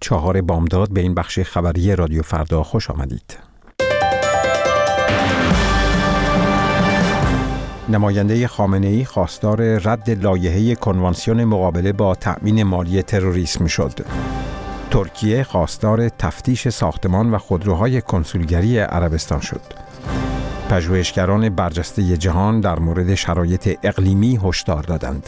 4 بامداد به این بخش خبری رادیو فردا خوش آمدید. نماینده خامنه‌ای خواستار رد لایحه کنوانسیون مقابله با تأمین مالی تروریسم شد. ترکیه خواستار تفتیش ساختمان و خودروهای کنسولگری عربستان شد. پژوهشگران برجسته جهان در مورد شرایط اقلیمی هشدار دادند.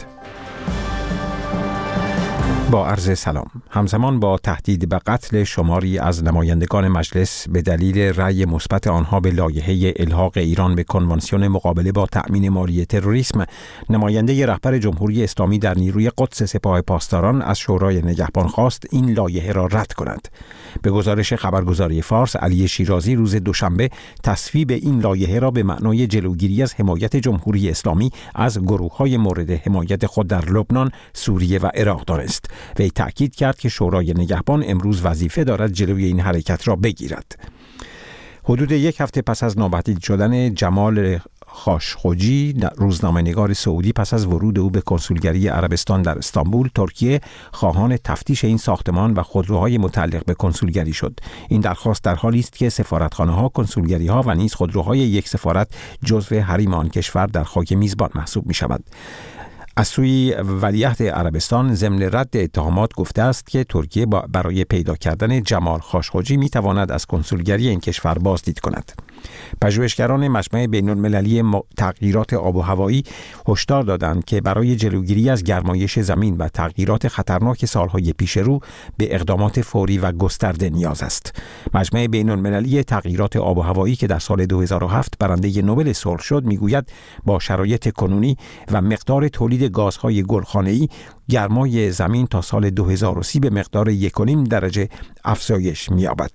با عرض سلام. همزمان با تهدید به قتل شماری از نمایندگان مجلس به دلیل رأی مثبت آنها به لایحه الحاق ایران به کنوانسیون مقابله با تأمین مالی تروریسم، نماینده رهبر جمهوری اسلامی در نیروی قدس سپاه پاسداران از شورای نگهبان خواست این لایحه را رد کند. به گزارش خبرگزاری فارس، علی شیرازی روز دوشنبه تصویب این لایحه را به معنای جلوگیری از حمایت جمهوری اسلامی از گروه‌های مورد حمایت خود در لبنان، سوریه و عراق دانست. وی تأکید کرد که شورای نگهبان امروز وظیفه دارد جلوی این حرکت را بگیرد. حدود 1 هفته پس از ناپدید شدن جمال خاشقجی، روزنامه‌نگار سعودی، پس از ورود او به کنسولگری عربستان در استانبول، ترکیه خواهان تفتیش این ساختمان و خودروهای متعلق به کنسولگری شد. این درخواست در حالی است که سفارتخانه‌ها، کنسولگری‌ها و نیز خودروهای یک سفارت جزو حریم آن کشور در خاک میزبان محسوب می‌شود. از سوی ولیعهد عربستان ضمن رد اتهامات گفته است که ترکیه برای پیدا کردن جمال خاشقجی می تواند از کنسولگری این کشور بازدید کند. پژوهشگران مجمع بین‌المللی تغییرات آب و هوایی هشدار دادند که برای جلوگیری از گرمایش زمین و تغییرات خطرناک سالهای پیش رو به اقدامات فوری و گسترده نیاز است. مجمع بین‌المللی تغییرات آب و هوایی که در سال 2007 برنده نوبل صلح شد میگوید با شرایط کنونی و مقدار تولید گازهای گلخانه‌ای، گرمای زمین تا سال 2030 به مقدار 1.5 درجه افزایش می‌یابد.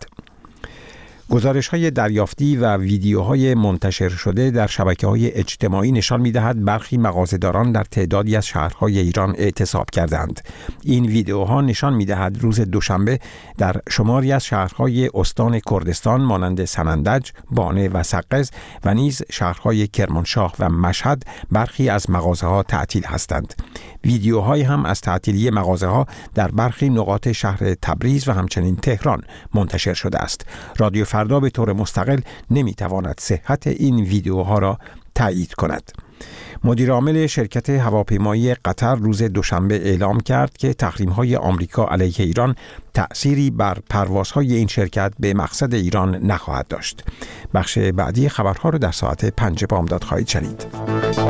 گزارش‌های دریافتی و ویدیوهای منتشر شده در شبکه‌های اجتماعی نشان می‌دهد برخی مغازه‌داران در تعدادی از شهرهای ایران اعتصاب کردند. این ویدیوها نشان می‌دهد روز دوشنبه در شماری از شهرهای استان کردستان مانند سنندج، بانه و سقز و نیز شهرهای کرمانشاه و مشهد برخی از مغازه‌ها تعطیل هستند. ویدیوهایی هم از تعطیلی مغازه‌ها در برخی نقاط شهر تبریز و همچنین تهران منتشر شده است. رادیو فردا به طور مستقل نمیتواند صحت این ویدیوها را تایید کند. مدیر عامل شرکت هواپیمایی قطر روز دوشنبه اعلام کرد که تحریم‌های آمریکا علیه ایران تأثیری بر پروازهای این شرکت به مقصد ایران نخواهد داشت. بخش بعدی خبرها را در ساعت 5 بامداد خواهید شنید.